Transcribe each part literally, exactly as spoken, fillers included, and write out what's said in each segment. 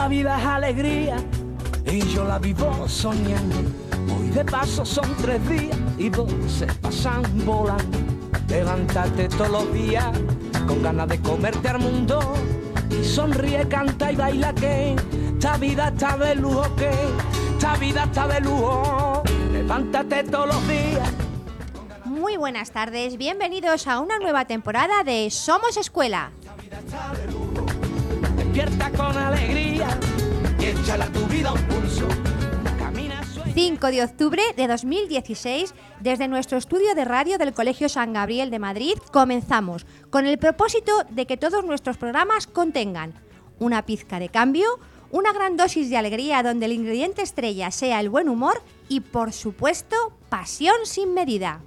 vida es alegría y yo la vivo soñando. Hoy de paso son tres días y dos se pasan volando. Levántate todos los días con ganas de comerte al mundo y sonríe, canta y baila que esta vida está de lujo, que esta vida está de lujo. Levántate todos los días. Muy buenas tardes, bienvenidos a una nueva temporada de Somos Escuela. Esta vida está de lujo. Despierta con alegría y échala a tu vida un pulso. Camina, sueña. cinco de octubre de dos mil dieciséis, desde nuestro estudio de radio del Colegio San Gabriel de Madrid, comenzamos con el propósito de que todos nuestros programas contengan una pizca de cambio, una gran dosis de alegría donde el ingrediente estrella sea el buen humor y, por supuesto, pasión sin medida.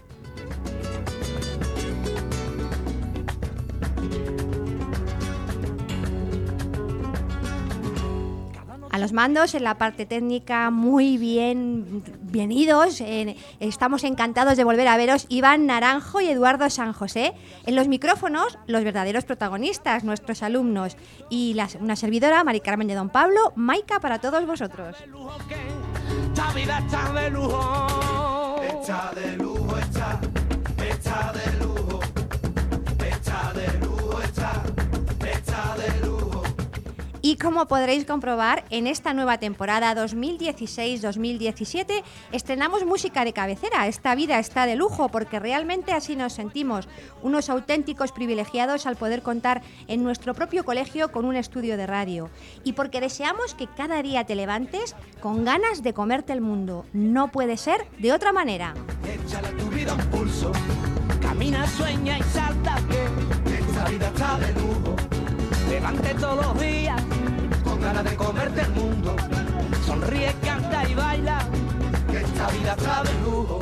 A los mandos, en la parte técnica, muy bien, bienvenidos. Eh, estamos encantados de volver a veros, Iván Naranjo y Eduardo San José. En los micrófonos, los verdaderos protagonistas, nuestros alumnos. Y la, una servidora, Mari Carmen de Don Pablo, Maika para todos vosotros. Esta vida está de lujo. Está de lujo, está, está de lujo, está de lujo, está, está de lujo. Y como podréis comprobar, en esta nueva temporada dos mil dieciséis dos mil diecisiete estrenamos música de cabecera. Esta vida está de lujo porque realmente así nos sentimos, unos auténticos privilegiados al poder contar en nuestro propio colegio con un estudio de radio. Y porque deseamos que cada día te levantes con ganas de comerte el mundo. No puede ser de otra manera. Échala a tu vida un pulso. Camina, sueña y salta que esta vida está de lujo. Levante todos los días con ganas de comerte el mundo. Sonríe, canta y baila, que esta vida está de lujo.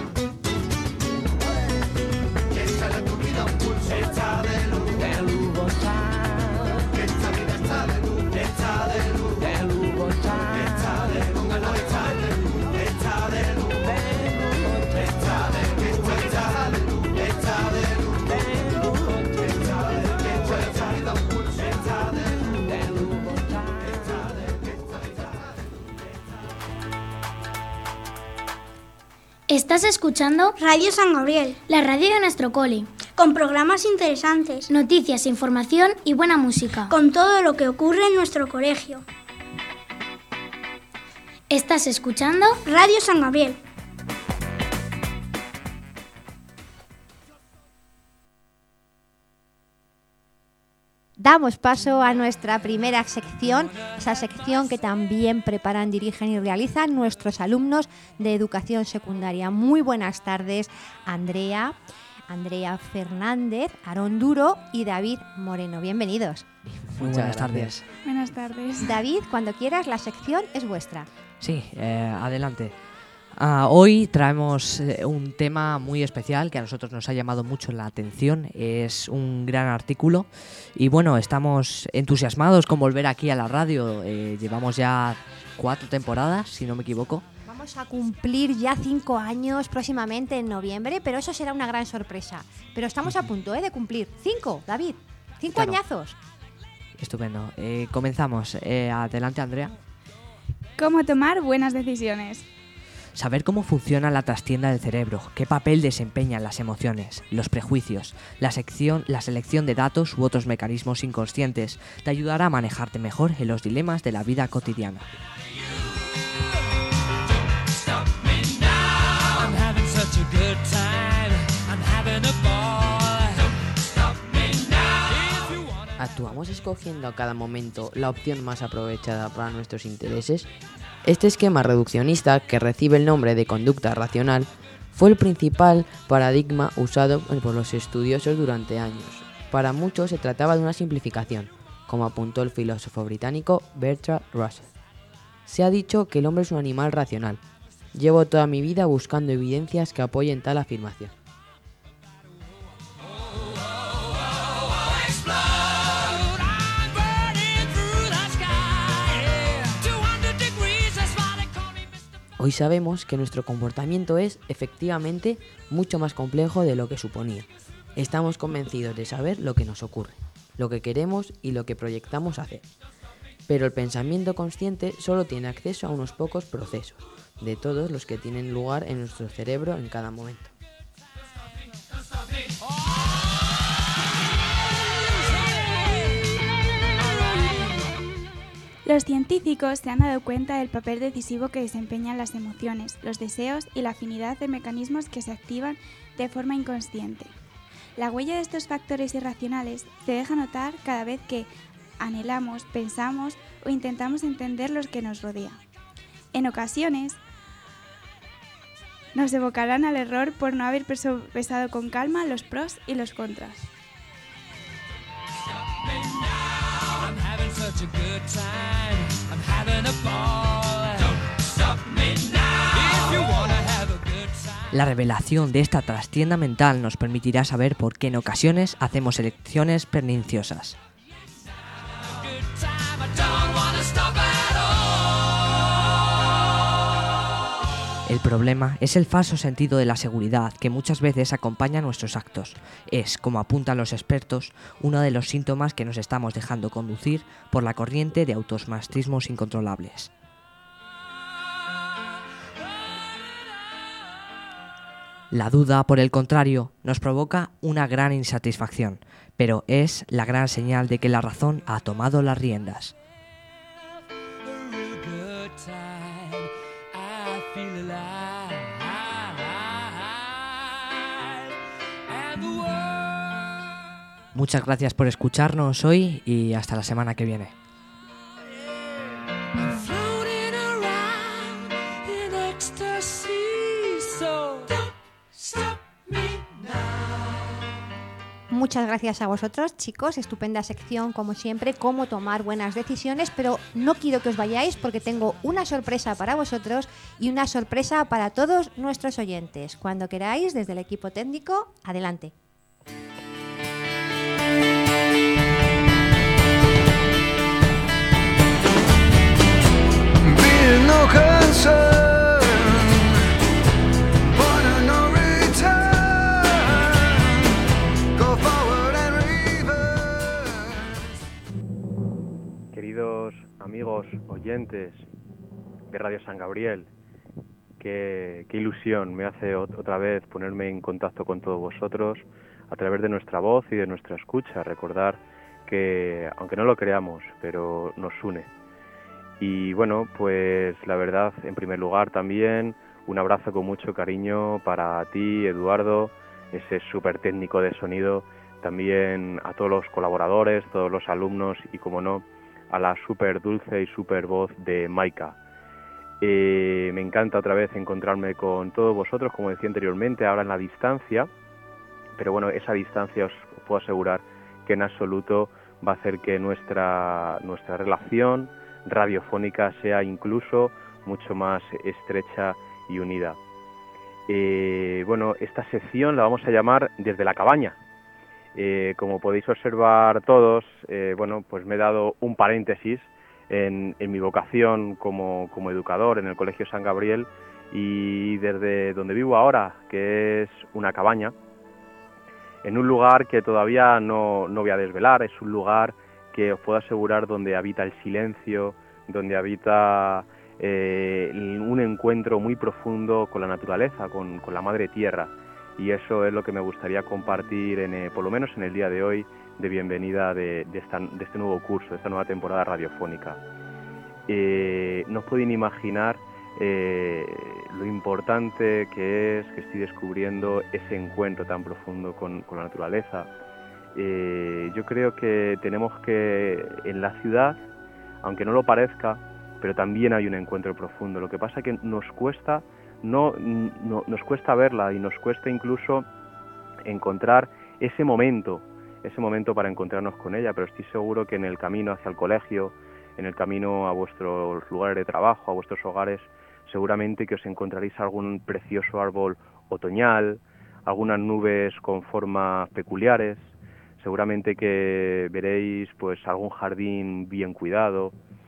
Échale a tu vida un pulso. Está de lujo. De lujo está. Que esta vida está de lujo. Está de lujo. De lujo está. Está de lujo. Póngalo, está de lujo. Está de lujo. De lujo está. De lujo está. De lujo está. De lujo. De lujo está. De lujo está. De lujo está. Estás escuchando Radio San Gabriel, la radio de nuestro cole, con programas interesantes, noticias, información y buena música, con todo lo que ocurre en nuestro colegio. Estás escuchando Radio San Gabriel. Damos paso a nuestra primera sección, esa sección que también preparan, dirigen y realizan nuestros alumnos de educación secundaria. Muy buenas tardes, Andrea, Andrea Fernández, Aarón Duro y David Moreno. Bienvenidos. Muy buenas tardes. Buenas tardes. David, cuando quieras, la sección es vuestra. Sí, eh, adelante. Uh, hoy traemos eh, un tema muy especial que a nosotros nos ha llamado mucho la atención. Es un gran artículo y bueno, estamos entusiasmados con volver aquí a la radio. Eh, llevamos ya cuatro temporadas, si no me equivoco. Vamos a cumplir ya cinco años próximamente en noviembre, pero eso será una gran sorpresa. Pero estamos a punto ¿eh? de cumplir cinco, David, cinco Claro. añazos. Estupendo. Eh, comenzamos. Eh, adelante, Andrea. ¿Cómo tomar buenas decisiones? Saber cómo funciona la trastienda del cerebro, qué papel desempeñan las emociones, los prejuicios, la, sección, la selección de datos u otros mecanismos inconscientes te ayudará a manejarte mejor en los dilemas de la vida cotidiana. ¿Actuamos escogiendo a cada momento la opción más aprovechada para nuestros intereses? Este esquema reduccionista, que recibe el nombre de conducta racional, fue el principal paradigma usado por los estudiosos durante años. Para muchos se trataba de una simplificación, como apuntó el filósofo británico Bertrand Russell. Se ha dicho que el hombre es un animal racional. Llevo toda mi vida buscando evidencias que apoyen tal afirmación. Hoy sabemos que nuestro comportamiento es, efectivamente, mucho más complejo de lo que suponía. Estamos convencidos de saber lo que nos ocurre, lo que queremos y lo que proyectamos hacer. Pero el pensamiento consciente solo tiene acceso a unos pocos procesos, de todos los que tienen lugar en nuestro cerebro en cada momento. Los científicos se han dado cuenta del papel decisivo que desempeñan las emociones, los deseos y la afinidad de mecanismos que se activan de forma inconsciente. La huella de estos factores irracionales se deja notar cada vez que anhelamos, pensamos o intentamos entender lo que nos rodea. En ocasiones, nos evocarán al error por no haber pesado con calma los pros y los contras. La revelación de esta trastienda mental nos permitirá saber por qué en ocasiones hacemos elecciones perniciosas. El problema es el falso sentido de la seguridad que muchas veces acompaña nuestros actos. Es, como apuntan los expertos, uno de los síntomas que nos estamos dejando conducir por la corriente de automatismos incontrolables. La duda, por el contrario, nos provoca una gran insatisfacción, pero es la gran señal de que la razón ha tomado las riendas. Muchas gracias por escucharnos hoy y hasta la semana que viene. Muchas gracias a vosotros, chicos. Estupenda sección, como siempre, cómo tomar buenas decisiones, pero no quiero que os vayáis porque tengo una sorpresa para vosotros y una sorpresa para todos nuestros oyentes. Cuando queráis, desde el equipo técnico, adelante. No concern, but no return. Go forward and reverse. Queridos amigos oyentes de Radio San Gabriel, qué, qué ilusión me hace otra vez ponerme en contacto con todos vosotros a través de nuestra voz y de nuestra escucha. Recordar que, aunque no lo creamos, pero nos une. Y bueno, pues la verdad, en primer lugar también un abrazo con mucho cariño para ti, Eduardo, ese súper técnico de sonido, también a todos los colaboradores, todos los alumnos y, como no, a la súper dulce y súper voz de Maika. Eh, me encanta otra vez encontrarme con todos vosotros, como decía anteriormente, ahora en la distancia, pero bueno, esa distancia os puedo asegurar que en absoluto va a hacer que nuestra, nuestra relación radiofónica sea incluso mucho más estrecha y unida. Eh, bueno, esta sección la vamos a llamar Desde la Cabaña. Eh, como podéis observar todos, eh, bueno, pues me he dado un paréntesis en, en mi vocación como, como educador en el Colegio San Gabriel, y desde donde vivo ahora, que es una cabaña, en un lugar que todavía no, no voy a desvelar. Es un lugar que os puedo asegurar donde habita el silencio, donde habita eh, un encuentro muy profundo con la naturaleza, con, con la madre tierra, y eso es lo que me gustaría compartir, en, eh, por lo menos en el día de hoy, de bienvenida de, de, esta, de este nuevo curso, de esta nueva temporada radiofónica. Eh, no os podéis imaginar eh, lo importante que es que estoy descubriendo ese encuentro tan profundo con, con la naturaleza. Eh, yo creo que tenemos que, en la ciudad, aunque no lo parezca, pero también hay un encuentro profundo. Lo que pasa es que nos cuesta, no, no, nos cuesta verla, y nos cuesta incluso encontrar ese momento, ese momento para encontrarnos con ella, pero estoy seguro que en el camino hacia el colegio, en el camino a vuestros lugares de trabajo, a vuestros hogares, seguramente que os encontraréis algún precioso árbol otoñal, algunas nubes con formas peculiares. Seguramente que veréis pues algún jardín bien cuidado.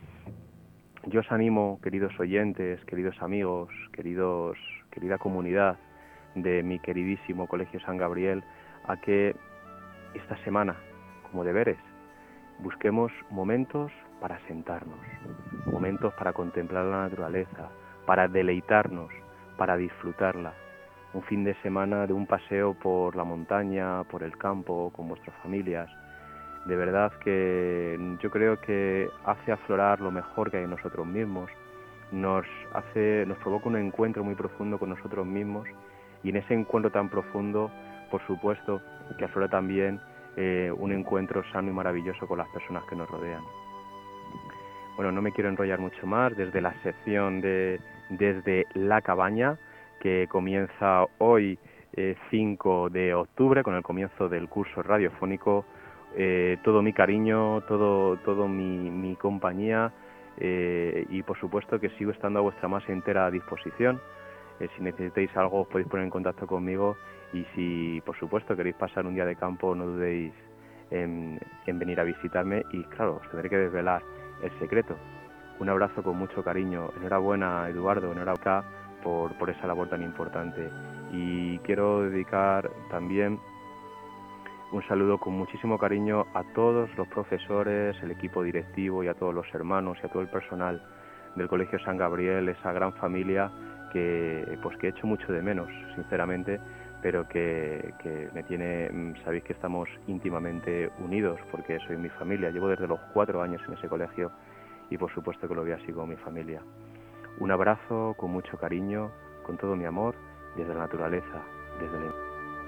Yo os animo, queridos oyentes, queridos amigos, queridos, querida comunidad de mi queridísimo Colegio San Gabriel, a que esta semana, como deberes, busquemos momentos para sentarnos, momentos para contemplar la naturaleza, para deleitarnos, para disfrutarla. Un fin de semana de un paseo por la montaña, por el campo, con vuestras familias. De verdad que yo creo que hace aflorar lo mejor que hay en nosotros mismos, nos hace, nos provoca un encuentro muy profundo con nosotros mismos, y en ese encuentro tan profundo, por supuesto, que aflora también eh, un encuentro sano y maravilloso con las personas que nos rodean. Bueno, no me quiero enrollar mucho más. Desde la sección de Desde la Cabaña, que comienza hoy eh, cinco de octubre, con el comienzo del curso radiofónico, eh, todo mi cariño, todo, todo mi, mi compañía, eh, y por supuesto que sigo estando a vuestra más entera disposición. Eh, si necesitáis algo os podéis poner en contacto conmigo, y si por supuesto queréis pasar un día de campo no dudéis en, en venir a visitarme, y claro, os tendré que desvelar el secreto. Un abrazo con mucho cariño. Enhorabuena, Eduardo, enhorabuena por, por esa labor tan importante, y quiero dedicar también un saludo con muchísimo cariño a todos los profesores, el equipo directivo, y a todos los hermanos y a todo el personal del Colegio San Gabriel, esa gran familia que pues que echo mucho de menos, sinceramente, pero que, que me tiene, sabéis que estamos íntimamente unidos porque soy mi familia. Llevo desde los cuatro años en ese colegio y por supuesto que lo veo así como mi familia. Un abrazo con mucho cariño, con todo mi amor, desde la naturaleza, desde el...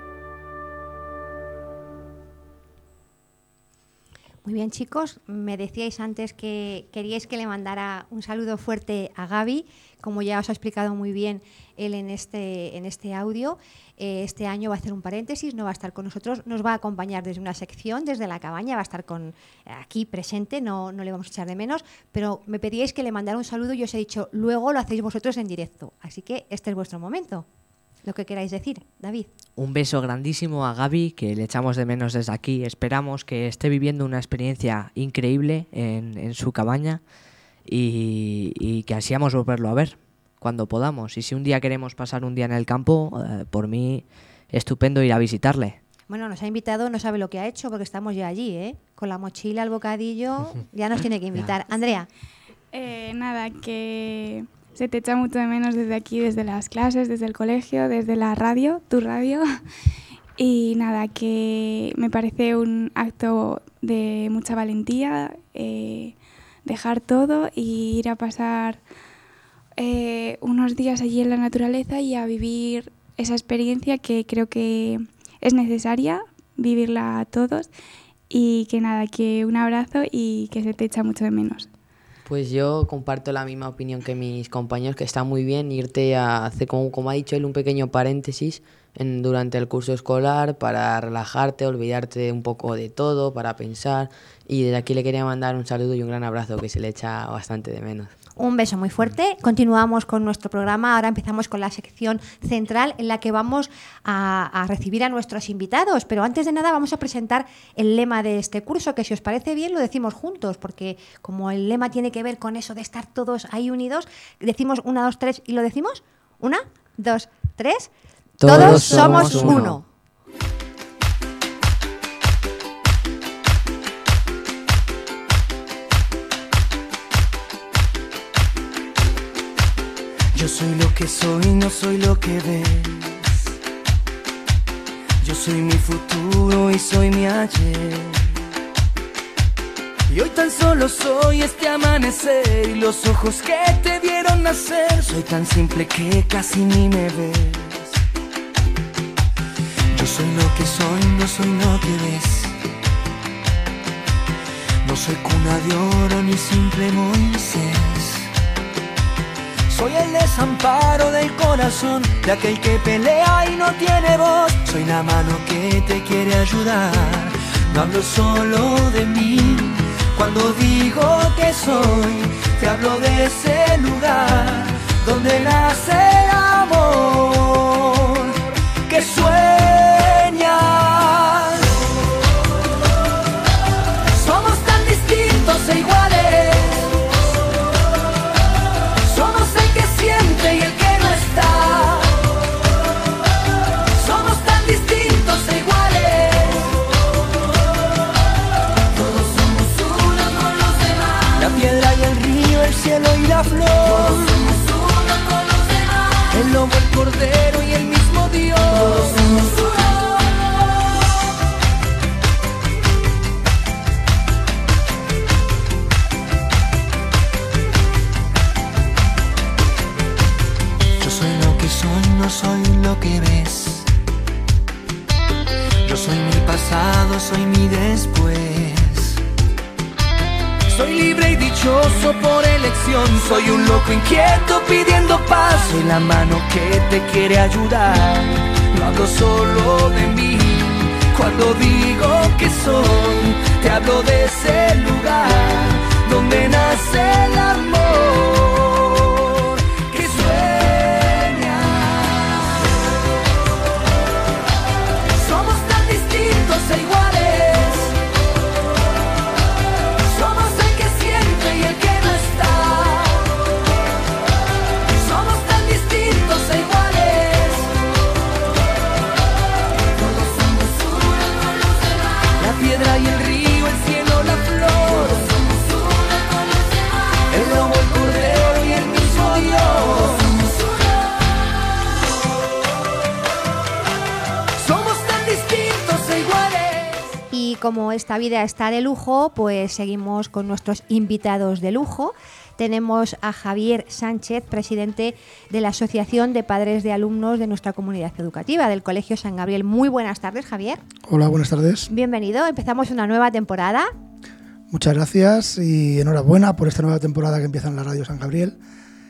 Muy bien, chicos, me decíais antes que queríais que le mandara un saludo fuerte a Gaby, como ya os ha explicado muy bien él en este, en este audio. Eh, este año va a hacer un paréntesis, no va a estar con nosotros, nos va a acompañar desde una sección, desde la cabaña, va a estar con, aquí presente, no, no le vamos a echar de menos, pero me pedíais que le mandara un saludo y os he dicho, luego lo hacéis vosotros en directo, así que este es vuestro momento. Lo que queráis decir, David. Un beso grandísimo a Gaby, que le echamos de menos desde aquí. Esperamos que esté viviendo una experiencia increíble en, en su cabaña y, y que ansiamos volverlo a ver cuando podamos. Y si un día queremos pasar un día en el campo, eh, por mí, estupendo ir a visitarle. Bueno, nos ha invitado, no sabe lo que ha hecho porque estamos ya allí, ¿eh? Con la mochila, el bocadillo, ya nos tiene que invitar. Andrea. Eh, nada, que... se te echa mucho de menos desde aquí, desde las clases, desde el colegio, desde la radio, tu radio. Y nada, que me parece un acto de mucha valentía, eh, dejar todo y ir a pasar eh, unos días allí en la naturaleza y a vivir esa experiencia que creo que es necesaria vivirla a todos. Y que nada, que un abrazo y que se te echa mucho de menos. Pues yo comparto la misma opinión que mis compañeros, que está muy bien irte a hacer, como, como ha dicho él, un pequeño paréntesis en, durante el curso escolar para relajarte, olvidarte un poco de todo, para pensar. Y desde aquí le quería mandar un saludo y un gran abrazo, que se le echa bastante de menos. Un beso muy fuerte. Continuamos con nuestro programa. Ahora empezamos con la sección central en la que vamos a, a recibir a nuestros invitados. Pero antes de nada vamos a presentar el lema de este curso, que si os parece bien lo decimos juntos, porque como el lema tiene que ver con eso de estar todos ahí unidos, decimos una, dos, tres y lo decimos. Una, dos, tres. Todos, todos somos somos uno. uno. Yo soy lo que soy, no soy lo que ves. Yo soy mi futuro y soy mi ayer. Y hoy tan solo soy este amanecer y los ojos que te vieron nacer. Soy tan simple que casi ni me ves. Yo soy lo que soy, no soy lo que ves. No soy cuna de oro ni simple Moisés. Soy el desamparo del corazón de aquel que pelea y no tiene voz. Soy la mano que te quiere ayudar. No hablo solo de mí. Cuando digo que soy, te hablo de ese lugar donde nace el amor que sueñas. Somos tan distintos e iguales. Siente y el que no está. Somos tan distintos e iguales. Todos somos uno con los demás. La pasado, soy mi después. Soy libre y dichoso por elección. Soy un loco inquieto pidiendo paz. Soy la mano que te quiere ayudar. No hablo solo de mí. Cuando digo que soy, te hablo de ese lugar donde nace el amor que sueña. Somos tan distintos e iguales. Somos el que siente y el que no está. Somos tan distintos e iguales. Todos somos uno con los demás. La piedra y el río, el cielo, la flor. Todos somos uno con los demás. El lobo, el cordero y el mismo Dios. Somos uno. Somos tan distintos e iguales. Y como esta vida está de lujo, pues seguimos con nuestros invitados de lujo. Tenemos a Javier Sánchez, presidente de la Asociación de Padres de Alumnos de nuestra comunidad educativa, del Colegio San Gabriel. Muy buenas tardes, Javier. Hola, buenas tardes. Bienvenido. Empezamos una nueva temporada. Muchas gracias y enhorabuena por esta nueva temporada que empieza en la Radio San Gabriel.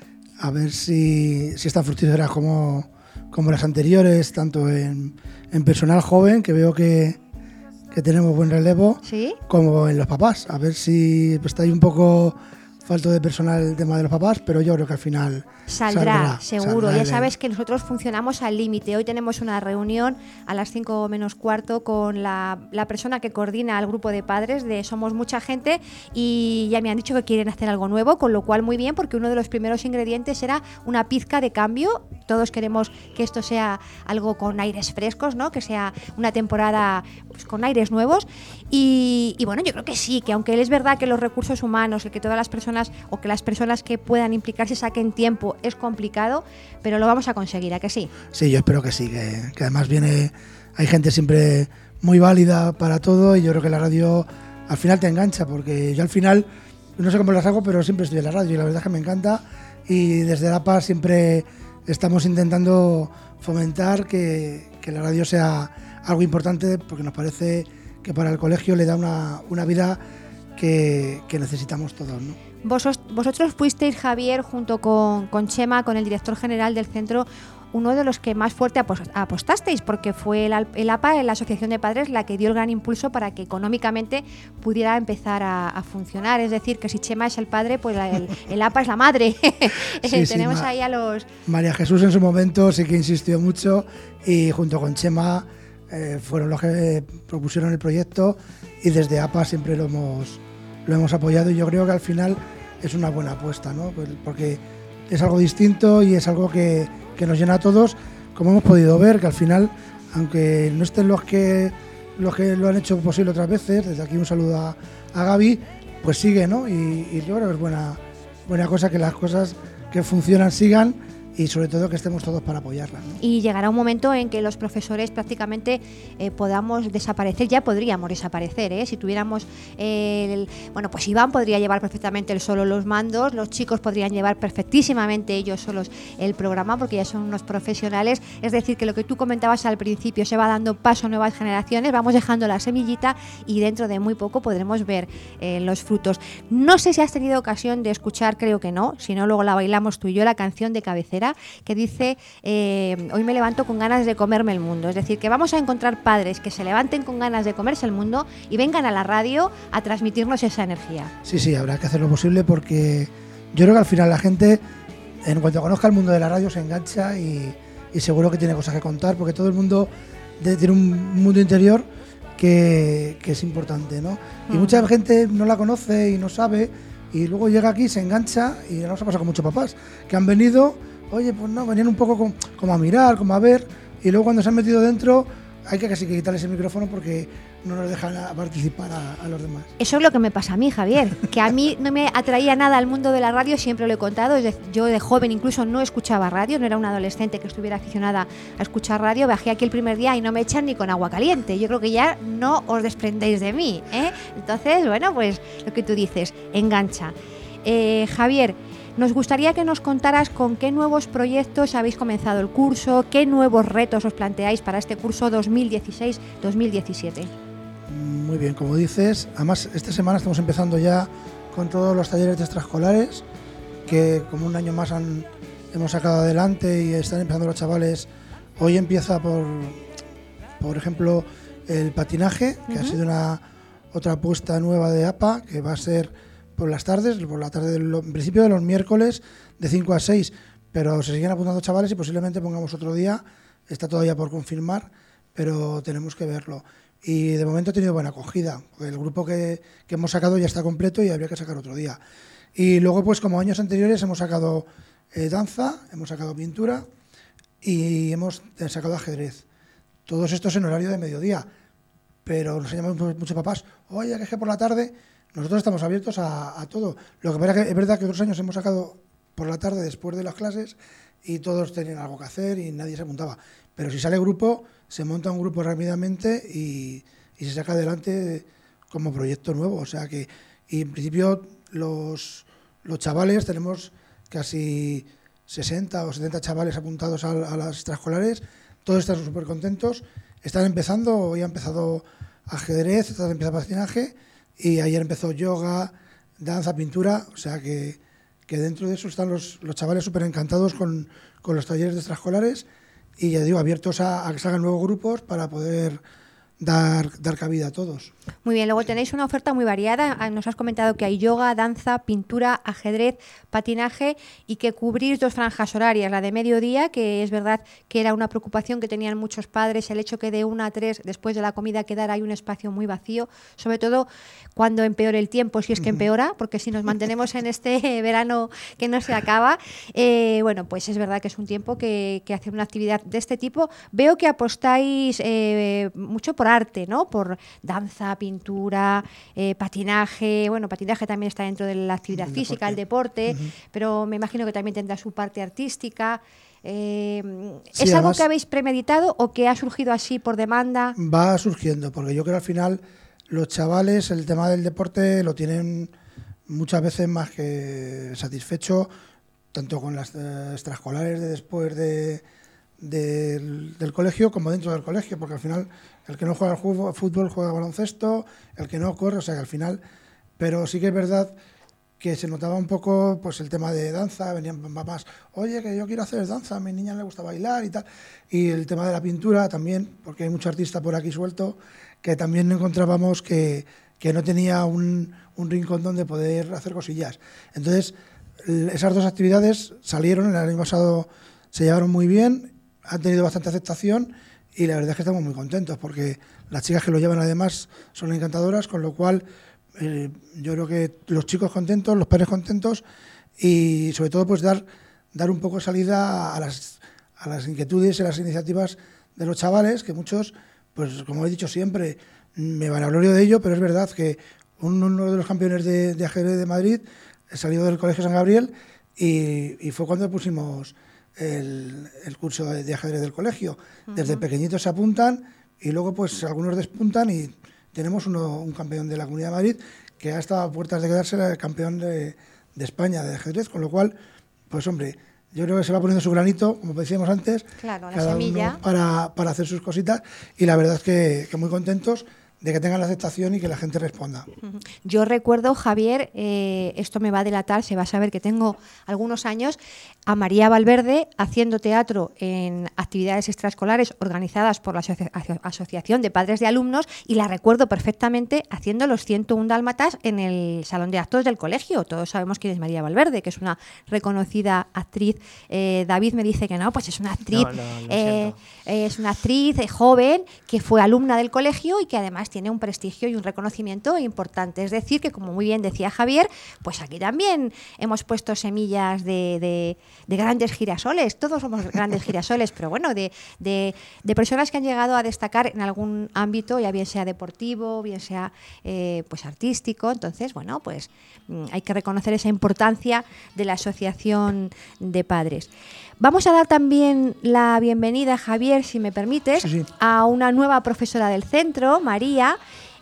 A ver si, si es tan fructífera como, como las anteriores, tanto en, en personal joven, que veo que, que tenemos buen relevo, ¿Sí? como en los papás. A ver si está ahí un poco falto de personal el tema de los papás, pero yo creo que al final Saldrá, saldrá seguro. saldrá Ya el- sabes que nosotros funcionamos al límite. Hoy tenemos una reunión a las cinco menos cuarto con la, la persona que coordina al grupo de padres de Somos Mucha Gente y ya me han dicho que quieren hacer algo nuevo, con lo cual muy bien, porque uno de los primeros ingredientes era una pizca de cambio. Todos queremos que esto sea algo con aires frescos, ¿no? Que sea una temporada pues, con aires nuevos. Y, y bueno, yo creo que sí, que aunque es verdad que los recursos humanos, el que todas las personas o que las personas que puedan implicarse saquen tiempo es complicado, pero lo vamos a conseguir, ¿a que sí? Sí, yo espero que sí, que, que además viene, hay gente siempre muy válida para todo y yo creo que la radio al final te engancha, porque yo al final, no sé cómo las hago, pero siempre estoy en la radio y la verdad es que me encanta y desde la P A siempre estamos intentando fomentar que, que la radio sea algo importante porque nos parece que para el colegio le da una, una vida que, que necesitamos todos, ¿no? Vos, vosotros fuisteis, Javier, junto con, con Chema, con el director general del centro, uno de los que más fuerte apos- apostasteis, porque fue el, Al- el A P A, la Asociación de Padres, la que dio el gran impulso para que económicamente pudiera empezar a, a funcionar. Es decir, que si Chema es el padre, pues la- el, el A P A es la madre. Sí, sí, Tenemos ma- ahí a los... María Jesús en su momento sí que insistió mucho y junto con Chema eh, fueron los que propusieron el proyecto y desde A P A siempre lo hemos, lo hemos apoyado y yo creo que al final es una buena apuesta, ¿no? Pues porque es algo distinto y es algo que, que nos llena a todos, como hemos podido ver, que al final, aunque no estén los que, los que lo han hecho posible otras veces, desde aquí un saludo a, a Gaby, pues sigue, ¿no? Y, y yo creo que es buena, buena cosa que las cosas que funcionan sigan y sobre todo que estemos todos para apoyarlas, ¿no? Y llegará un momento en que los profesores prácticamente eh, podamos desaparecer, ya podríamos desaparecer, ¿eh? Si tuviéramos eh, el, bueno, pues Iván podría llevar perfectamente él solo los mandos, los chicos podrían llevar perfectísimamente ellos solos el programa porque ya son unos profesionales, es decir, que lo que tú comentabas al principio, se va dando paso a nuevas generaciones, vamos dejando la semillita y dentro de muy poco podremos ver eh, los frutos. No sé si has tenido ocasión de escuchar, creo que no, si no luego la bailamos tú y yo, la canción de cabecera que dice eh, hoy me levanto con ganas de comerme el mundo, es decir, que vamos a encontrar padres que se levanten con ganas de comerse el mundo y vengan a la radio a transmitirnos esa energía. Sí, sí, habrá que hacer lo posible porque yo creo que al final la gente, en cuanto conozca el mundo de la radio, se engancha y, y seguro que tiene cosas que contar porque todo el mundo de- tiene un mundo interior que, que es importante, ¿no? Y Mm. mucha gente no la conoce y no sabe y luego llega aquí, se engancha y nos ha pasado con muchos papás que han venido, oye, pues no, venían un poco con- como a mirar, como a ver y luego cuando se han metido dentro hay que casi que quitarles el micrófono porque no nos dejan a participar a, a los demás. Eso es lo que me pasa a mí, Javier, que a mí no me atraía nada al mundo de la radio, siempre lo he contado, es decir, yo de joven incluso no escuchaba radio, no era una adolescente que estuviera aficionada a escuchar radio, bajé aquí el primer día y no me echan ni con agua caliente, yo creo que ya no os desprendéis de mí, ¿eh? Entonces, bueno, pues lo que tú dices, engancha. Eh, Javier, Nos gustaría que nos contaras con qué nuevos proyectos habéis comenzado el curso, qué nuevos retos os planteáis para este curso dos mil dieciséis dos mil diecisiete. Muy bien, como dices, además esta semana estamos empezando ya con todos los talleres de extraescolares que como un año más han, hemos sacado adelante y están empezando los chavales. Hoy empieza por, por ejemplo, el patinaje, que uh-huh. ha sido una otra apuesta nueva de A P A, que va a ser por las tardes, por la tarde, de lo, en principio de los miércoles de cinco a seis, pero se siguen apuntando chavales y posiblemente pongamos otro día, está todavía por confirmar, pero tenemos que verlo. Y de momento ha tenido buena acogida, porque el grupo que, que hemos sacado ya está completo y habría que sacar otro día. Y luego, pues como años anteriores, hemos sacado eh, danza, hemos sacado pintura y hemos sacado ajedrez. Todos estos en horario de mediodía, pero nos han llamado muchos papás, oye, que es que por la tarde nosotros estamos abiertos a, a todo. Lo que pasa es que es verdad que otros años hemos sacado por la tarde después de las clases y todos tenían algo que hacer y nadie se apuntaba. Pero si sale grupo, se monta un grupo rápidamente y, y se saca adelante como proyecto nuevo. O sea que, y en principio, los, los chavales, tenemos casi sesenta o setenta chavales apuntados a, a las extraescolares, todos están súper contentos, están empezando, hoy ha empezado ajedrez, están empezando patinaje y ayer empezó yoga, danza, pintura, o sea que, que dentro de eso están los, los chavales súper encantados con, con los talleres de extraescolares y ya digo, abiertos a, a que salgan nuevos grupos para poder dar, dar cabida a todos. Muy bien, luego tenéis una oferta muy variada, nos has comentado que hay yoga, danza, pintura, ajedrez, patinaje y que cubrís dos franjas horarias, la de mediodía, que es verdad que era una preocupación que tenían muchos padres, el hecho que de una a tres después de la comida quedara ahí un espacio muy vacío, sobre todo cuando empeore el tiempo, si es que empeora, porque si nos mantenemos en este verano que no se acaba, eh, bueno, pues es verdad que es un tiempo que, que hacer una actividad de este tipo. Veo que apostáis eh, mucho por arte, ¿no? Por danza, pintura, eh, patinaje, bueno, patinaje también está dentro de la actividad el física, deporte. el deporte, uh-huh. pero me imagino que también tendrá su parte artística. Eh, sí, ¿Es algo que habéis premeditado o que ha surgido así por demanda? Va surgiendo, porque yo creo que al final los chavales el tema del deporte lo tienen muchas veces más que satisfecho, tanto con las eh, extraescolares de después de, de, del, del colegio como dentro del colegio, porque al final el que no juega al fútbol juega al baloncesto, el que no corre, o sea que al final, pero sí que es verdad que se notaba un poco pues el tema de danza, venían mamás, oye, que yo quiero hacer danza, a mi niña le gusta bailar y tal, y el tema de la pintura también, porque hay mucho artista por aquí suelto, que también encontrábamos que, que no tenía un, un rincón donde poder hacer cosillas. Entonces, esas dos actividades salieron, el año pasado se llevaron muy bien, han tenido bastante aceptación y la verdad es que estamos muy contentos porque las chicas que lo llevan además son encantadoras, con lo cual eh, yo creo que los chicos contentos, los padres contentos y sobre todo pues dar, dar un poco salida a las, a las inquietudes y a las iniciativas de los chavales, que muchos, pues como he dicho siempre, me vanaglorio de ello, pero es verdad que uno de los campeones de, de ajedrez de Madrid salió del Colegio San Gabriel y, y fue cuando pusimos el, el curso de, de ajedrez del colegio. Uh-huh. Desde pequeñitos se apuntan y luego pues algunos despuntan y tenemos uno, un campeón de la Comunidad de Madrid que ha estado a puertas de quedarse el campeón de, de España de ajedrez, con lo cual, pues hombre, yo creo que se va poniendo su granito, como decíamos antes, claro, la cada semilla. uno para, para hacer sus cositas y la verdad es que, que muy contentos de que tengan la aceptación y que la gente responda. Yo recuerdo, Javier, eh, esto me va a delatar, se va a saber que tengo algunos años, a María Valverde haciendo teatro en actividades extraescolares organizadas por la asocia- Asociación de Padres de Alumnos y la recuerdo perfectamente haciendo los ciento uno dálmatas en el salón de actos del colegio. Todos sabemos quién es María Valverde, que es una reconocida actriz. Eh, David me dice que no, pues es una actriz, No, no, lo eh, es una actriz eh, joven que fue alumna del colegio y que además tiene un prestigio y un reconocimiento importante. Es decir, que como muy bien decía Javier, pues aquí también hemos puesto semillas de, de, de grandes girasoles. Todos somos grandes girasoles, pero bueno, de, de, de personas que han llegado a destacar en algún ámbito, ya bien sea deportivo, bien sea eh, pues artístico. Entonces, bueno, pues hay que reconocer esa importancia de la Asociación de Padres. Vamos a dar también la bienvenida, Javier, si me permites, sí, sí. a una nueva profesora del centro, María.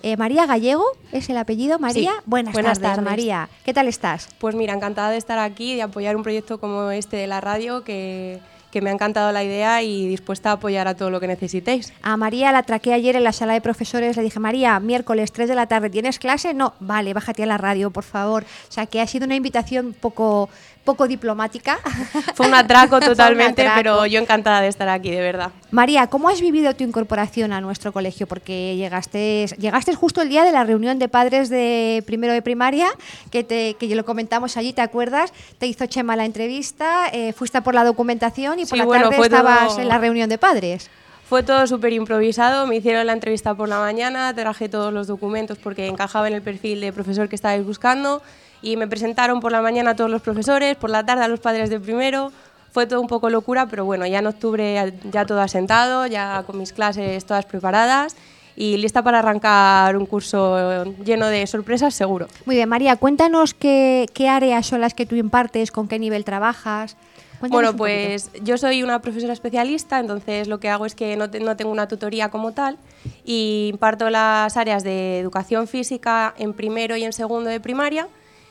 Eh, María Gallego es el apellido. María, Sí. buenas, Buenas tardes, tardes. María. ¿Qué tal estás? Pues mira, encantada de estar aquí, de apoyar un proyecto como este de la radio, que, que me ha encantado la idea y dispuesta a apoyar a todo lo que necesitéis. A María la traqué ayer en la sala de profesores, le dije, María, miércoles tres de la tarde, ¿tienes clase? No, vale, bájate a la radio, por favor. O sea, que ha sido una invitación poco, poco diplomática. Fue un atraco Fue un totalmente, atraco. pero yo encantada de estar aquí, de verdad. María, ¿cómo has vivido tu incorporación a nuestro colegio? Porque llegaste, llegaste justo el día de la reunión de padres de primero de primaria, que, te, que lo comentamos allí, ¿te acuerdas? Te hizo Chema la entrevista, eh, fuiste a por la documentación y por Sí, la bueno, tarde fue estabas todo- en la reunión de padres. Fue todo súper improvisado, me hicieron la entrevista por la mañana, traje todos los documentos porque encajaba en el perfil de profesor que estabais buscando y me presentaron por la mañana a todos los profesores, por la tarde a los padres de primero. Fue todo un poco locura, pero bueno, ya en octubre ya todo asentado, ya con mis clases todas preparadas y lista para arrancar un curso lleno de sorpresas, seguro. Muy bien, María, cuéntanos qué, qué áreas son las que tú impartes, con qué nivel trabajas. Cuéntanos Bueno, un pues yo soy una profesora especialista, entonces lo que hago es que no, te- no tengo una tutoría como tal y imparto las áreas de educación física en primero y en segundo de primaria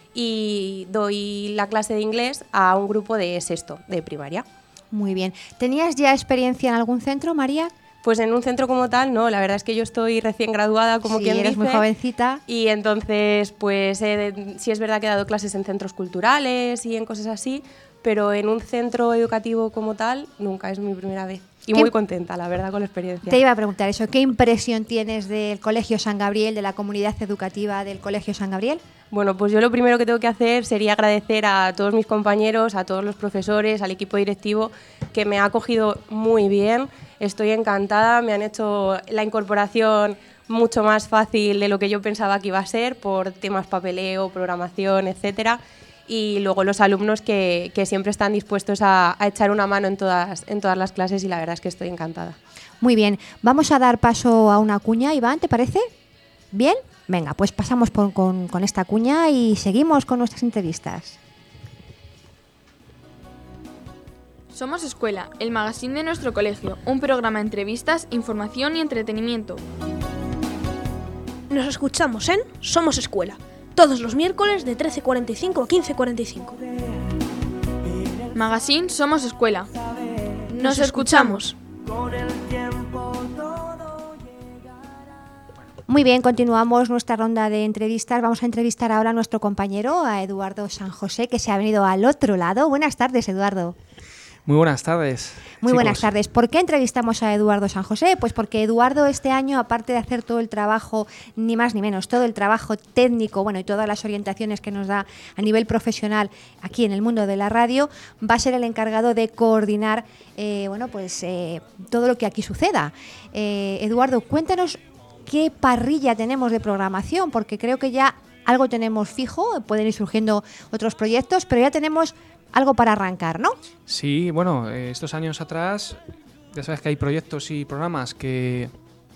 y doy la clase de inglés a un grupo de sexto de primaria. Muy bien. ¿Tenías ya experiencia en algún centro, María? Pues en un centro como tal, no, la verdad es que yo estoy recién graduada, como Sí, quien eres dice. muy jovencita. Y entonces, pues eh, sí es verdad que he dado clases en centros culturales y en cosas así, pero en un centro educativo como tal, nunca, es mi primera vez. Y ¿Qué- muy contenta, la verdad, con la experiencia. Te iba a preguntar eso. ¿Qué impresión tienes del Colegio San Gabriel, de la comunidad educativa del Colegio San Gabriel? Bueno, pues yo lo primero que tengo que hacer sería agradecer a todos mis compañeros, a todos los profesores, al equipo directivo, que me ha acogido muy bien. Estoy encantada, me han hecho la incorporación mucho más fácil de lo que yo pensaba que iba a ser, por temas papeleo, programación, etcétera. Y luego los alumnos que, que siempre están dispuestos a, a echar una mano en todas, en todas las clases y la verdad es que estoy encantada. Muy bien. Vamos a dar paso a una cuña, Iván, ¿te parece? ¿Bien? Venga, pues pasamos por- con, con esta cuña y seguimos con nuestras entrevistas. Somos Escuela, el magazine de nuestro colegio, un programa de entrevistas, información y entretenimiento. Nos escuchamos en Somos Escuela, todos los miércoles de trece cuarenta y cinco a quince cuarenta y cinco. Magazine Somos Escuela. Nos escuchamos. Muy bien, continuamos nuestra ronda de entrevistas. Vamos a entrevistar ahora a nuestro compañero, a Eduardo San José, que se ha venido al otro lado. Buenas tardes, Eduardo. Muy buenas tardes. Muy chicos. buenas tardes. ¿Por qué entrevistamos a Eduardo San José? Pues porque Eduardo este año, aparte de hacer todo el trabajo, ni más ni menos, todo el trabajo técnico, bueno, y todas las orientaciones que nos da a nivel profesional aquí en el mundo de la radio, va a ser el encargado de coordinar, eh, bueno, pues eh, todo lo que aquí suceda. Eh, Eduardo, cuéntanos qué parrilla tenemos de programación, porque creo que ya algo tenemos fijo, pueden ir surgiendo otros proyectos, pero ya tenemos algo para arrancar, ¿no? Sí, bueno, eh, estos años atrás, ya sabes que hay proyectos y programas que,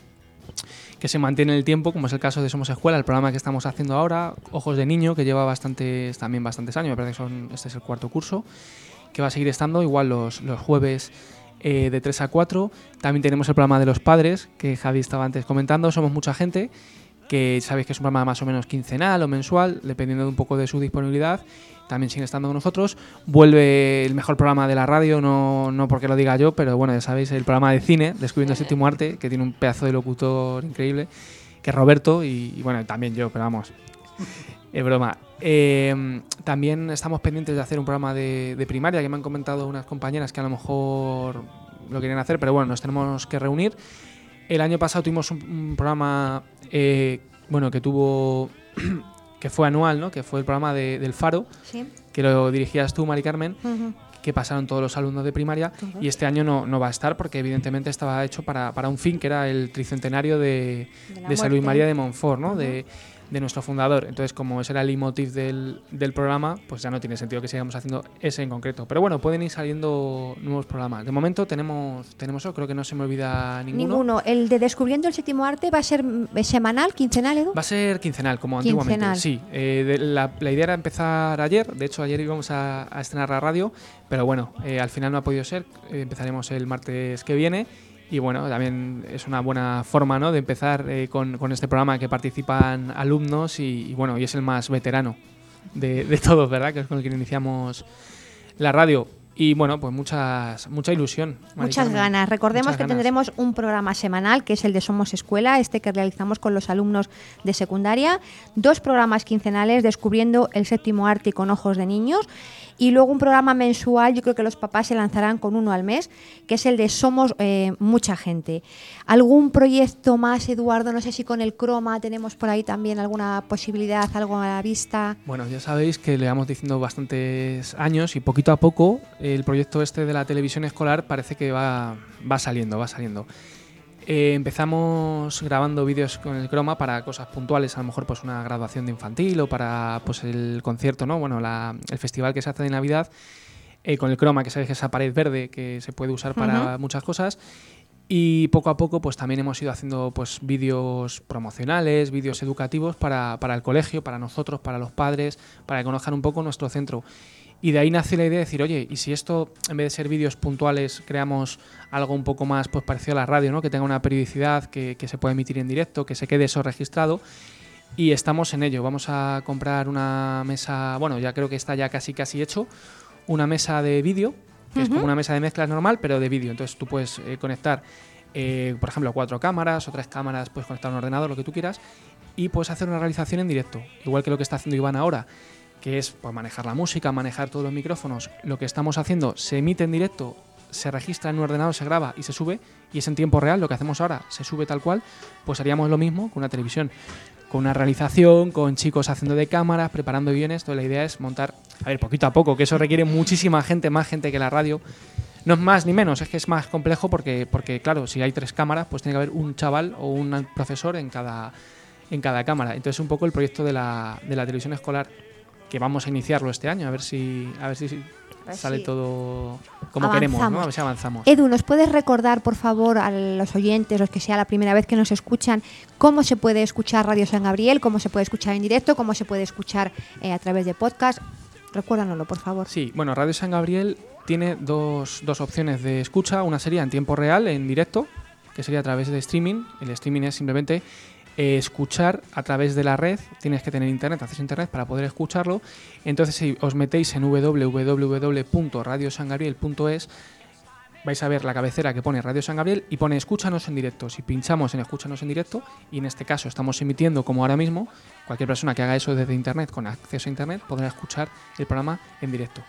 que se mantienen en el tiempo, como es el caso de Somos Escuela, el programa que estamos haciendo ahora, Ojos de Niño, que lleva bastantes, también bastantes años, me parece que son, este es el cuarto curso, que va a seguir estando igual los, los jueves eh, de tres a cuatro. También tenemos el programa de los padres, que Javi estaba antes comentando, somos mucha gente, que sabéis que es un programa más o menos quincenal o mensual, dependiendo de un poco de su disponibilidad. También sigue estando con nosotros. Vuelve el mejor programa de la radio, no, no porque lo diga yo, pero bueno, ya sabéis, el programa de cine, Descubriendo el Séptimo Arte, que tiene un pedazo de locutor increíble, que es Roberto, y, y bueno, también yo, pero vamos, es broma. Eh, también estamos pendientes de hacer un programa de, de primaria, que me han comentado unas compañeras que a lo mejor lo querían hacer, pero bueno, nos tenemos que reunir. El año pasado tuvimos un, un programa eh, bueno, que tuvo que fue anual, ¿no? Que fue el programa de, del Faro, Sí. que lo dirigías tú, Mari Carmen, Uh-huh. que pasaron todos los alumnos de primaria, Uh-huh. y este año no, no va a estar porque evidentemente estaba hecho para, para un fin, que era el tricentenario de, De la de San Luis muerte. María de Montfort, ¿no? Uh-huh. de, de nuestro fundador. Entonces, como ese era el leitmotiv del, del programa, pues ya no tiene sentido que sigamos haciendo ese en concreto. Pero bueno, pueden ir saliendo nuevos programas. De momento tenemos, tenemos eso, creo que no se me olvida ninguno. Ninguno. ¿El de Descubriendo el Séptimo Arte va a ser mm, semanal, quincenal, Edu? Va a ser quincenal, como antiguamente. Quincenal. Sí, eh, de- la, la idea era empezar ayer. De hecho, ayer íbamos a, a estrenar la radio, pero bueno, eh, al final no ha podido ser. Eh, empezaremos el martes que viene Y bueno, también es una buena forma, ¿no?, de empezar eh, con, con este programa que participan alumnos y, y bueno, y es el más veterano de, de todos, ¿verdad?, que es con el que iniciamos la radio. Y bueno, pues muchas, mucha ilusión. Mari Muchas Carmen. ganas. Recordemos Muchas que ganas. tendremos un programa semanal, que es el de Somos Escuela, este que realizamos con los alumnos de secundaria. Dos programas quincenales, Descubriendo el Séptimo Arte y Con Ojos de Niños. Y luego un programa mensual, yo creo que los papás se lanzarán con uno al mes, que es el de Somos eh, Mucha Gente. ¿Algún proyecto más, Eduardo? No sé si con el Croma tenemos por ahí también alguna posibilidad, algo a la vista. Bueno, ya sabéis que le vamos diciendo bastantes años y poquito a poco el proyecto este de la televisión escolar parece que va, va saliendo, va saliendo. Eh, empezamos grabando vídeos con el Croma para cosas puntuales, a lo mejor pues una graduación de infantil o para pues el concierto, ¿no? Bueno, la, el festival que se hace de Navidad, eh, con el Croma, que sabéis que es esa pared verde que se puede usar para Uh-huh. muchas cosas. Y poco a poco pues también hemos ido haciendo pues vídeos promocionales, vídeos educativos para, para el colegio, para nosotros, para los padres, para que conozcan un poco nuestro centro. Y de ahí nace la idea de decir, oye, ¿y si esto, en vez de ser vídeos puntuales, creamos algo un poco más pues parecido a la radio, ¿no?, que tenga una periodicidad, que, que se pueda emitir en directo, que se quede eso registrado? Y estamos en ello. Vamos a comprar una mesa, bueno, ya creo que está ya casi casi hecho, una mesa de vídeo, que uh-huh. es como una mesa de mezclas normal, pero de vídeo. Entonces tú puedes eh, conectar, eh, por ejemplo, cuatro cámaras o tres cámaras, puedes conectar un ordenador, lo que tú quieras, y puedes hacer una realización en directo, igual que lo que está haciendo Iván ahora, que es pues, manejar la música, manejar todos los micrófonos. Lo que estamos haciendo se emite en directo, se registra en un ordenador, se graba y se sube, y es en tiempo real. Lo que hacemos ahora se sube tal cual, pues haríamos lo mismo con una televisión, con una realización, con chicos haciendo de cámaras, preparando guiones. Entonces la idea es montar, a ver, poquito a poco, que eso requiere muchísima gente, más gente que la radio. No es más ni menos, es que es más complejo porque, porque claro, si hay tres cámaras, pues tiene que haber un chaval o un profesor en cada, en cada cámara. Entonces un poco el proyecto de la, de la televisión escolar, que vamos a iniciarlo este año, a ver si a ver si Pues sale sí. todo como Avanzamos. queremos, ¿no? A ver si avanzamos. Edu, ¿nos puedes recordar, por favor, a los oyentes, los que sea la primera vez que nos escuchan, cómo se puede escuchar Radio San Gabriel, cómo se puede escuchar en directo, cómo se puede escuchar eh, a través de podcast? Recuérdanoslo, por favor. Sí, bueno, Radio San Gabriel tiene dos, dos opciones de escucha. Una sería en tiempo real, en directo, que sería a través de streaming. El streaming es simplemente eh, escuchar a través de la red. Tienes que tener internet, acceso a internet para poder escucharlo. Entonces, si os metéis en doble u doble u doble u punto radio san gabriel punto es, vais a ver la cabecera que pone Radio San Gabriel y pone Escúchanos en directo. Si pinchamos en Escúchanos en directo, y en este caso estamos emitiendo como ahora mismo, cualquier persona que haga eso desde internet, con acceso a internet, podrá escuchar el programa en directo.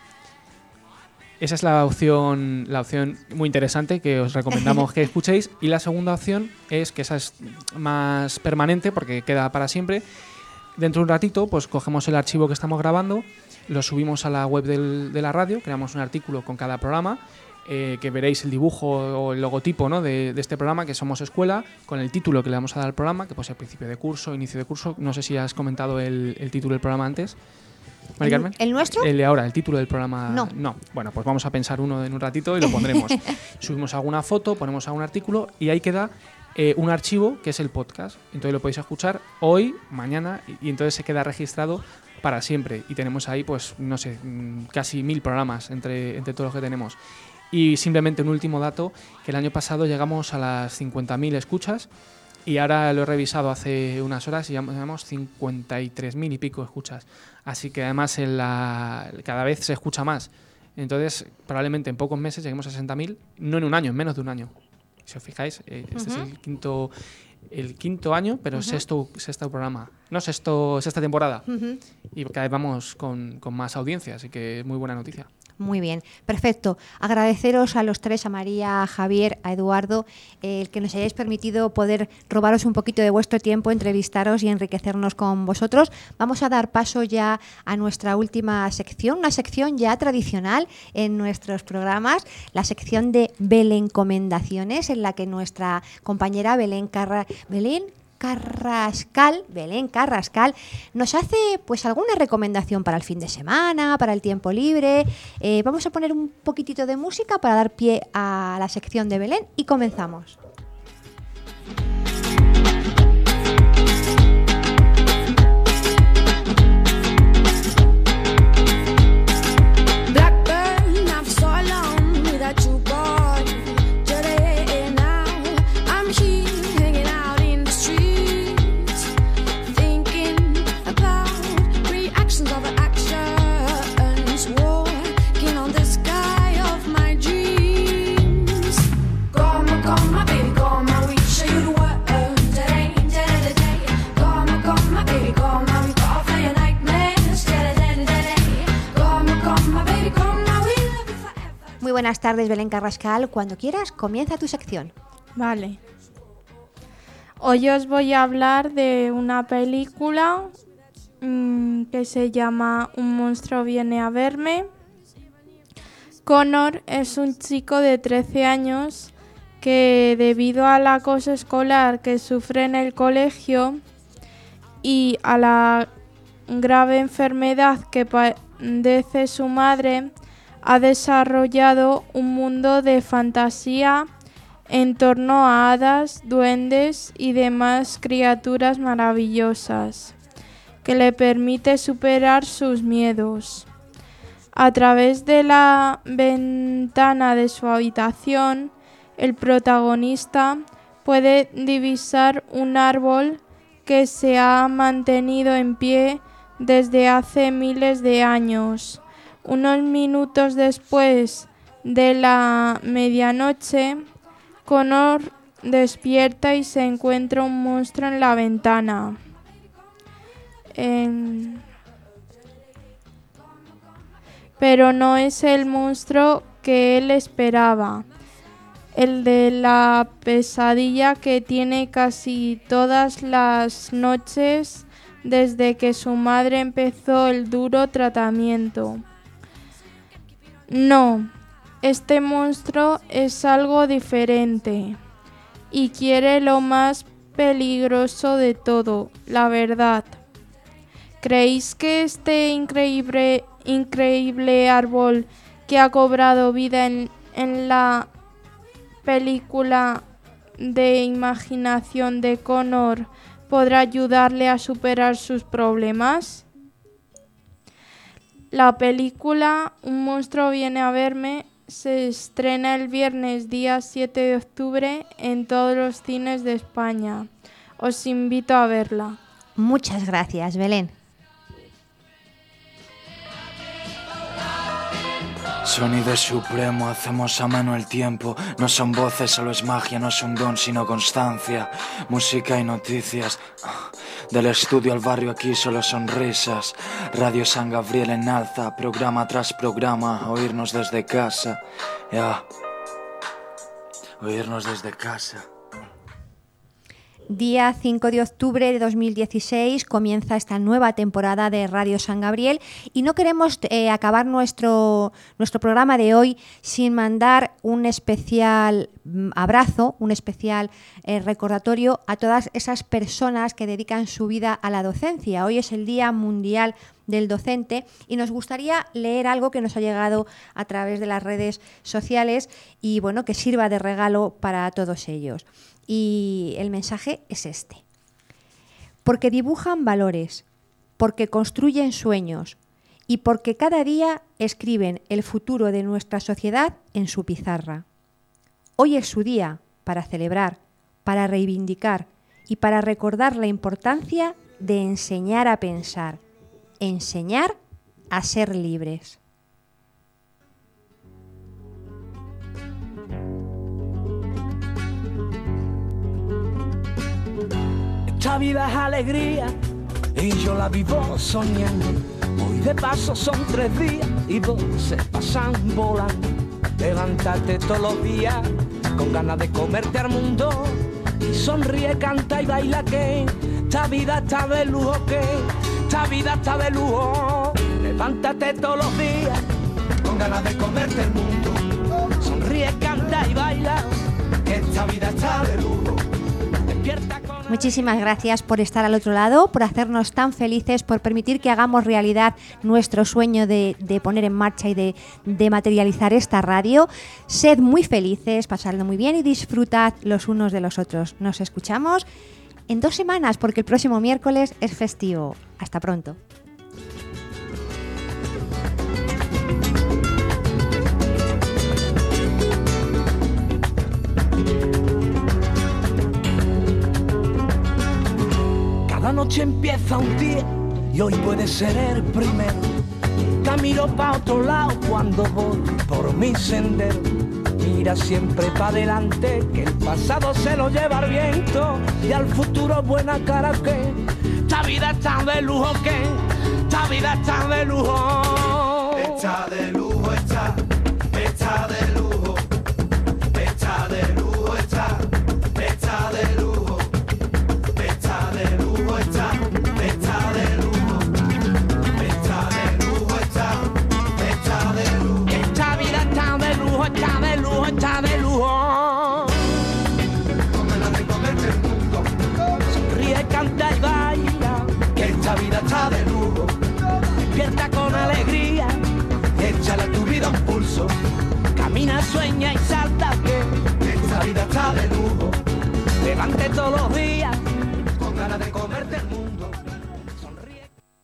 Esa es la opción, la opción muy interesante que os recomendamos que escuchéis. Y la segunda opción es, que esa es más permanente porque queda para siempre. Dentro de un ratito, pues cogemos el archivo que estamos grabando, lo subimos a la web del, de la radio, creamos un artículo con cada programa, eh, que veréis el dibujo o el logotipo, ¿no?, de, de este programa, que Somos Escuela, con el título que le vamos a dar al programa, que puede ser principio de curso, inicio de curso. No sé si has comentado el, el título del programa antes. Mari Carmen. ¿El nuestro? El de ahora, el título del programa. No. No. Bueno, pues vamos a pensar uno en un ratito y lo pondremos. Subimos alguna foto, ponemos algún artículo y ahí queda eh, un archivo que es el podcast. Entonces lo podéis escuchar hoy, mañana, y, y entonces se queda registrado para siempre. Y tenemos ahí, pues, no sé, casi mil programas entre, entre todos los que tenemos. Y simplemente un último dato, que el año pasado llegamos a las cincuenta mil escuchas. Y ahora lo he revisado hace unas horas y ya tenemos cincuenta y tres mil y pico escuchas. Así que además en la, cada vez se escucha más. Entonces, probablemente en pocos meses lleguemos a sesenta mil, no en un año, en menos de un año. Si os fijáis, eh, este Uh-huh. es el quinto, el quinto año, pero Uh-huh. sexto, sexto programa. No, sexto, sexta temporada. Uh-huh. Y cada vez vamos con, con más audiencia, así que muy buena noticia. Muy bien, perfecto. Agradeceros a los tres, a María, a Javier, a Eduardo, eh, el que nos hayáis permitido poder robaros un poquito de vuestro tiempo, entrevistaros y enriquecernos con vosotros. Vamos a dar paso ya a nuestra última sección, una sección ya tradicional en nuestros programas, la sección de Belencomendaciones, en la que nuestra compañera Belén Carra... Belén Carrascal, Belén Carrascal, nos hace pues alguna recomendación para el fin de semana, para el tiempo libre. Eh, vamos a poner un poquitito de música para dar pie a la sección de Belén y comenzamos. Blackburn, I've so long without you, boy. Today now buenas tardes, Belén Carrascal. Cuando quieras, comienza tu sección. Vale. Hoy os voy a hablar de una película mmm, que se llama Un monstruo viene a verme. Connor es un chico de trece años que, debido al acoso escolar que sufre en el colegio y a la grave enfermedad que padece su madre, ha desarrollado un mundo de fantasía en torno a hadas, duendes y demás criaturas maravillosas, que le permite superar sus miedos. A través de la ventana de su habitación, el protagonista puede divisar un árbol que se ha mantenido en pie desde hace miles de años. Unos minutos después de la medianoche, Connor despierta y se encuentra un monstruo en la ventana. Eh, pero no es el monstruo que él esperaba, el de la pesadilla que tiene casi todas las noches desde que su madre empezó el duro tratamiento. No, este monstruo es algo diferente y quiere lo más peligroso de todo, la verdad. ¿Creéis que este increíble, increíble árbol que ha cobrado vida en, en la película de imaginación de Connor podrá ayudarle a superar sus problemas? La película Un monstruo viene a verme se estrena el viernes día siete de octubre en todos los cines de España. Os invito a verla. Muchas gracias, Belén. Sonido supremo, hacemos ameno el tiempo. No son voces, solo es magia, no es un don, sino constancia. Música y noticias. Del estudio al barrio aquí solo sonrisas. Radio San Gabriel en alza, programa tras programa. Oírnos desde casa, ya. Yeah. Oírnos desde casa. Día cinco de octubre de dos mil dieciséis comienza esta nueva temporada de Radio San Gabriel y no queremos eh, acabar nuestro, nuestro programa de hoy sin mandar un especial abrazo, un especial eh, recordatorio a todas esas personas que dedican su vida a la docencia. Hoy es el Día Mundial del Docente y nos gustaría leer algo que nos ha llegado a través de las redes sociales y bueno, que sirva de regalo para todos ellos. Y el mensaje es este. Porque dibujan valores, porque construyen sueños y porque cada día escriben el futuro de nuestra sociedad en su pizarra. Hoy es su día para celebrar, para reivindicar y para recordar la importancia de enseñar a pensar, enseñar a ser libres. Esta vida es alegría y yo la vivo soñando. Hoy de paso son tres días y dos se pasan volando. Levántate todos los días con ganas de comerte al mundo y sonríe, canta y baila que esta vida está de lujo, que esta vida está de lujo. Levántate todos los días con ganas de comerte el mundo. Sonríe, canta y baila que esta vida está de lujo. Despierta con... Muchísimas gracias por estar al otro lado, por hacernos tan felices, por permitir que hagamos realidad nuestro sueño de, de poner en marcha y de, de materializar esta radio. Sed muy felices, pasadlo muy bien y disfrutad los unos de los otros. Nos escuchamos en dos semanas porque el próximo miércoles es festivo. Hasta pronto. Cada noche empieza un día y hoy puede ser el primero. Camino pa' otro lado cuando voy por mi sendero. Mira siempre pa' adelante, que el pasado se lo lleva el viento y al futuro buena cara que esta vida está de lujo, que esta vida está de lujo. Está de lujo, está, está de lujo. lujo, está de lujo, está, está de lujo, está de lujo, está, está de lujo, está de lujo, está, está de lujo. Esta vida está de lujo, está de lujo, está de lujo. Con ganas de comerte el mundo, Sonríe, canta y baila, que esta vida está de lujo. despierta con alegría, Échale a tu vida un pulso, camina, sueña y salta que esta vida está de lujo. levante todos los días, Con ganas de comerte el mundo.